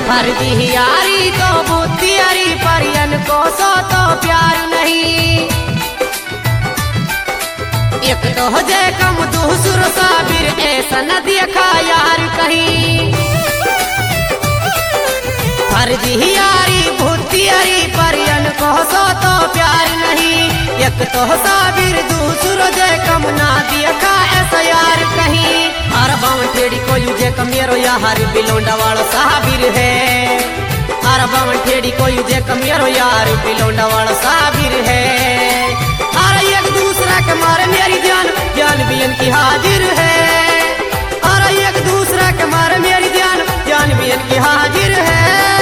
फर्जी यारी तो बुद्धियारी परियन को सो तो प्यार नहीं। एक तो हो जाए कम दूसर साबिर ऐसा न देखा यार कहीं। फर्जी यारी बुद्धियारी परियन को सो तो प्यार नहीं। एक तो साबिर दूसर जे कम ना देखा ऐसा यार कहीं। अरे बावन ठेड़ी को यूजे कमेरो यार बिलोंडा वालो साबिर है। अरे बावन ठेड़ी को यूजे कमेरो यार बिलोंडा वालो साबिर है। अरे एक दूसरा के मारे मेरी जान जान भी इनकी हाजिर है। अरे एक दूसरा के मारे मेरी जान जान भी इनकी हाजिर है।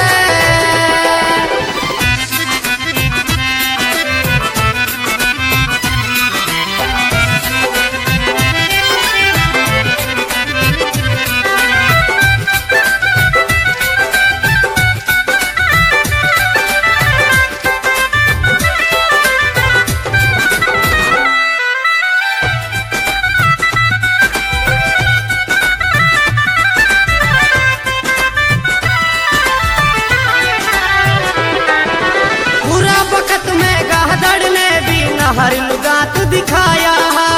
हर लुगात दिखाया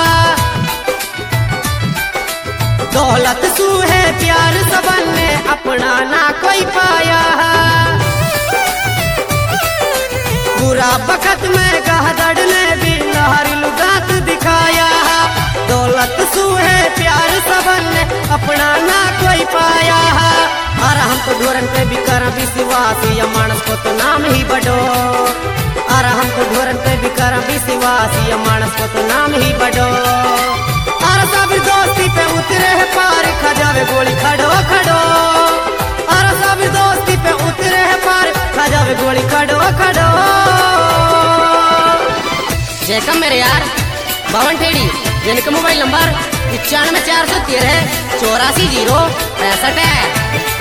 दौलत सू है प्यार सबन ने अपना ना कोई पाया। पूरा बखत में गहदड़ ने भी हर लुगात दिखाया। दौलत सू है प्यार सबन ने अपना ना कोई पाया। और हम तो ढोरन पे भी कर विश्वास या मानस को तो नाम ही बड़ो। और हम तो ढोरन पे भी कर विश्वास या मानस को तो नाम ही बड़ो। और सब दोस्ती पे उतरे है पार खजावे गोली खड़ो खड़ो। और सब दोस्ती पे उतरे है पार खजावे गोली खड़ो खड़ो। जैकम मेरे यार बावन ठेड़ी जिनका मोबाइल नंबर 95 413 84 0 65 है।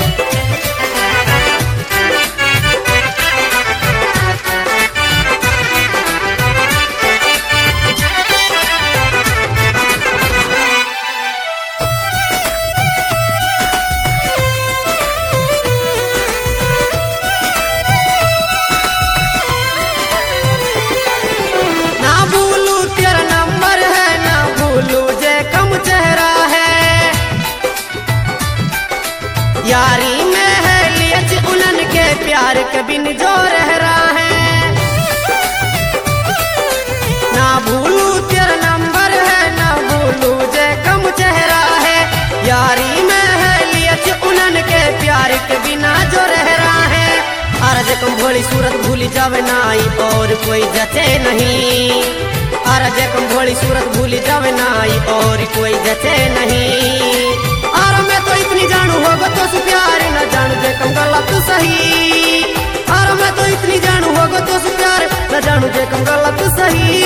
यारी में है लियच उलन के प्यार के बिन जो रह रहा है। ना भूलू तेरा नंबर है ना भूलू जे कम चेहरा है। यारी में है लियच उलन के प्यार के बिना जो रह रहा है। अरे जे कम भोली सूरत भूली जावे नाई और कोई जचे नहीं। अरे जे कम भोली सूरत भूली जावे नाई और कोई जचे नहीं। और मैं तो इतनी जानू होगा तो सु प्यार न जानू जे कम गलत सही। और मैं तो इतनी जानू होगा तो सु प्यार न जानू जे कम गलत सही।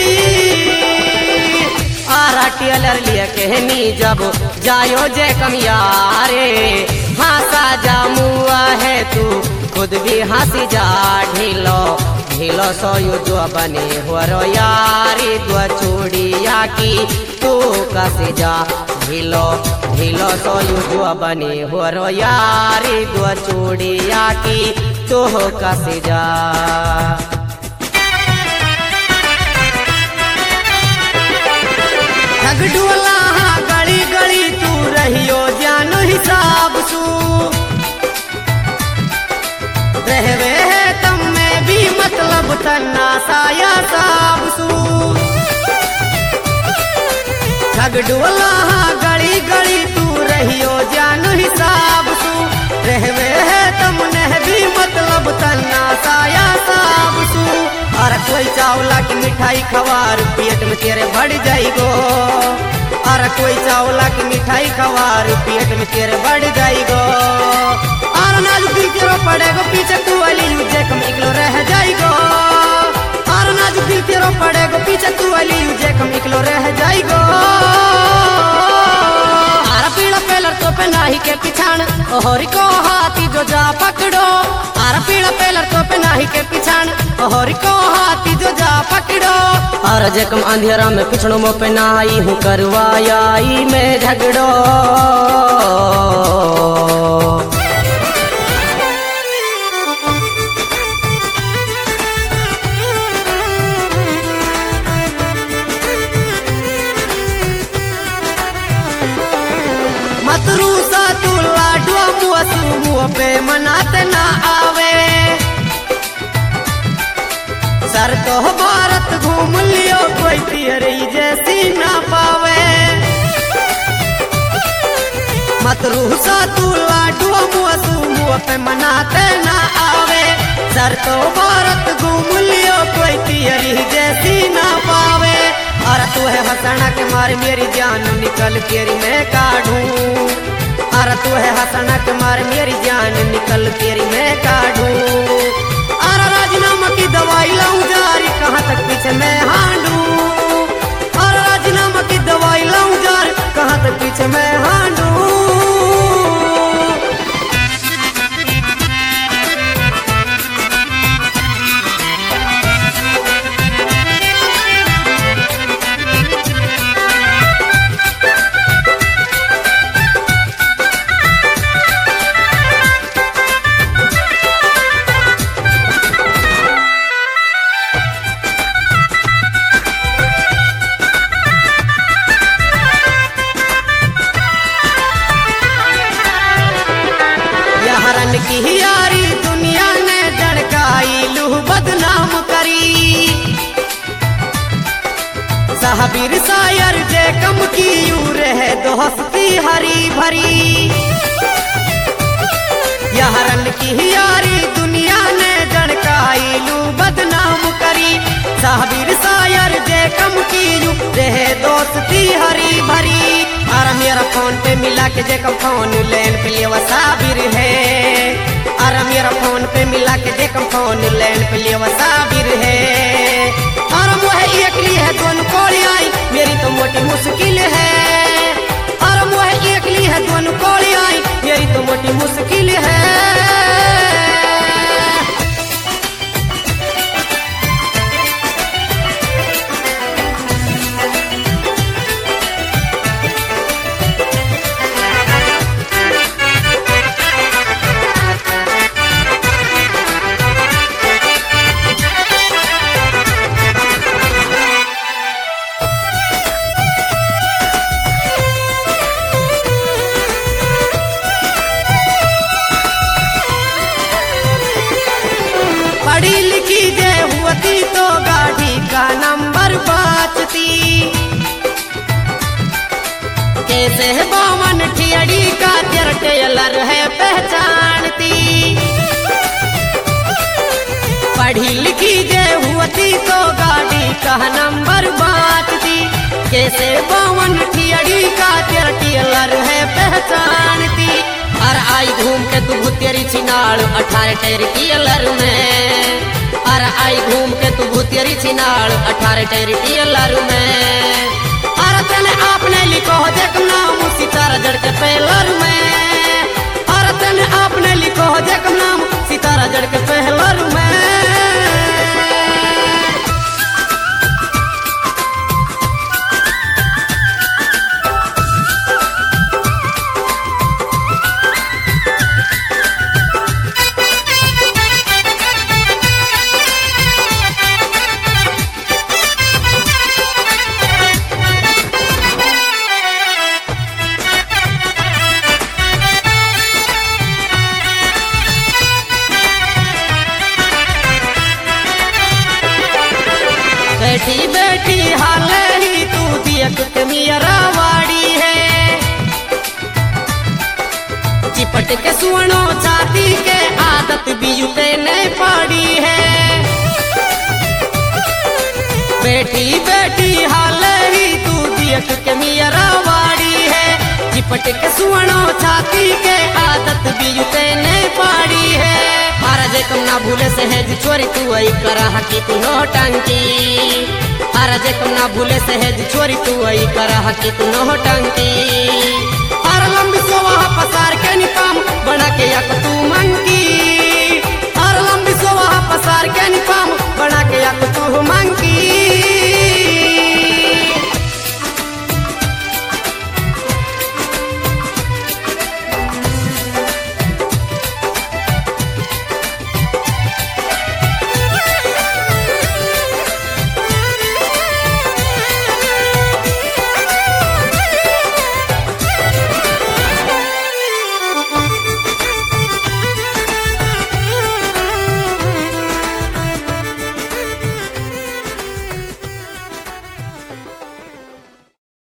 आराटियल लिया कहनी जब जायो जे कम यारे। हंसा जा मुआ है तू खुद भी हंसी जा ढीलो ढीलो सोयो जो बने हो रो यारी दो चूड़िया की तू कसे जा। ढीलो ढीलो सोयो जो बने हो रो यारी दो चूड़िया की तू कसे जा। ठगडुअला गली गली तू रहियो जान हिसाब सू। रहवे है तम में भी मतलब तन्ना साया साब सू। ठगडुअला गली गली तू रहियो जान हिसाब सू। रहवे है तम ने भी मतलब तन्ना साया साब सू। और कोई चावला की मिठाई खवार पेट में तेरे बढ़ जाएगो। और कोई चावला की मिठाई खवार पेट में तेरे बढ़ जाएगो। और नाजुक दिल तेरो पड़ेगो पीछे तू वाली यूजे कम इकलो रह जाएगो। और नाजुक दिल तेरो पड़ेगो पीछे तू वाली यूजे कम इकलो रह जाएगो। आरा पीड़ा पेलर तो पे नाही के पिछाण ओहरी को हाथी जो जा पकड़ो। आरा पीड़ा पेलर तो पे नाही के पिछाण ओहरी को हाथी जो जा पकड़ो। और जकम अंधेरा में पिछड़ो मो पे नाई हूँ करवायाई में झगड़ो। पे मनाते ना आवे। सर तो भारत घूम लियो कोई तेरी जैसी ना पावे। मत रूसा तू लाडू मुआ पे मनाते ना आवे। सर तो भारत घूम लियो कोई तेरी जैसी ना पावे। अरे तू है हंसना के मारे मेरी जान निकल तेरी मैं काढूं। अरे तू है हंसना के मारे मेरी जान निकल तेरी मैं काढूं। अरे राजीनामा की दवाई लाऊं जारी कहाँ तक पीछे मैं हांडूं। अरे राजीनामा की दवाई लाऊं जारी कहाँ तक पीछे मैं हांडूं। की यारी दुनिया ने धड़काई लूह बदनाम करी। साहबीर शायर जे कम की यूं रहे दोस्ती हरी भरी। यारन की यारी दुनिया ने धड़काई लूह बदनाम करी। साहबीर शायर जे कम की यूं रहे दोस्ती हरी भरी। अरे मेरा फोन पे मिला के जेकम फोन लैन पे लिए वसाबिर है। अरे मेरा फोन पे मिला के जेकम फोन लैन पे लिए वसाबिर है। अरे मोहे एकली है दोनों कोड़ी आई मेरी तो मोटी मुश्किल है। अरे मोहे एकली है दोनों कोड़ी आई मेरी तो मोटी मुश्किल है। पढ़ी लिखी जे हुआती तो गाड़ी का नंबर बाचती। कैसे बावन ठियड़ी का टेलर है पहचानती। पढ़ी लिखी जे हुआती तो गाड़ी का नंबर बाचती। कैसे बावन ठियड़ी का टेलर है पहचानती। अरे आई घूम के तू भूतेरी चिनाड़ 18 टायर टेलर में। अरे आई घूम के तू भूतेरी चिनाड़ 18 टायर टेलर में। अरे तने आपने लिखो देख नाम सितारा जड़ के पहलर में। अरे तने आपने लिखो देख नाम सितारा जड़ के पहलर में। बैठी बैठी हाल ही तू देख के मेरा वाड़ी है। चिपट के सुनो छाती के आदत भी युते नहीं पड़ी है। बैठी बैठी हाल ही तू देख के मेरा वाड़ी है। चिपट के सुनो छाती के आदत भी युते नहीं पड़ी है। महाराज तुम ना भूले से है चोरी तू आई करा हकी तू नौटंकी। महाराज तुम ना भूले से है चोरी तू आई करा हकी तू नौटंकी। अरे लंबी सोवा पसार के निकाम बना के या तू